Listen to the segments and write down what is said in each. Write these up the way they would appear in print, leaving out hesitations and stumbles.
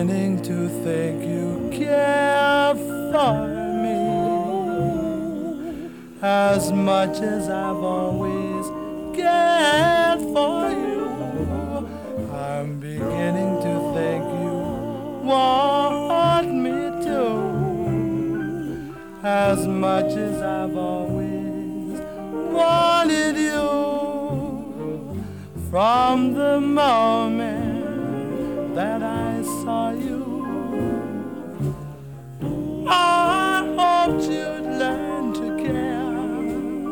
beginning to think you care for me as much as I've always cared for you. I'm beginning to think you want me to as much as I've always wanted you. From the moment that I saw you, I hoped you'd learn to care.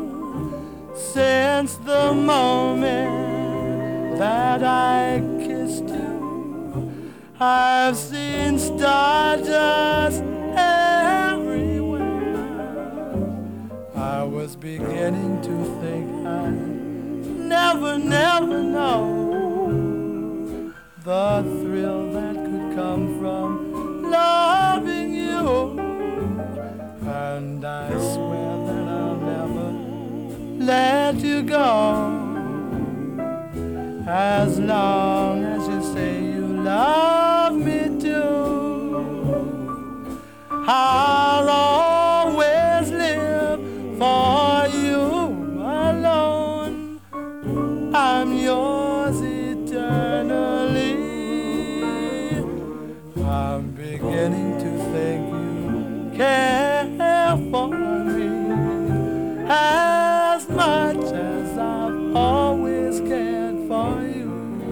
Since the moment that I kissed you, I've seen stardust everywhere. I was beginning to think I'd never know the thrill that could come from loving you. And I swear that I'll never let you go as long as you say you love me too. I'll always live for you alone. I'm yours eternally. I'm beginning to think you care for me as much as I've always cared for you.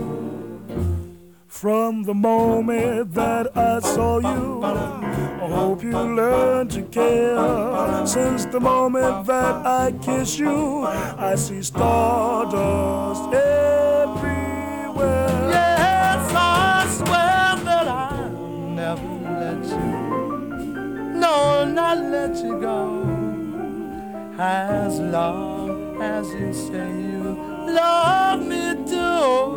From the moment that I saw you, I hope you learn to care. Since the moment that I kiss you, I see stardust everywhere. Yes, I swear that I'll never let you, no, not let you go, as long as you say you love me too.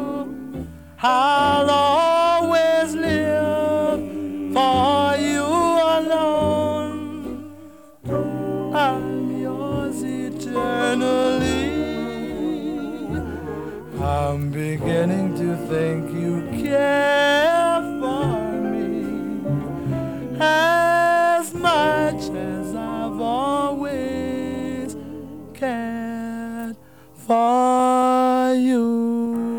I'll always live for you alone. I'm yours eternally. I'm beginning to think you care for me as much as I've always cared for you.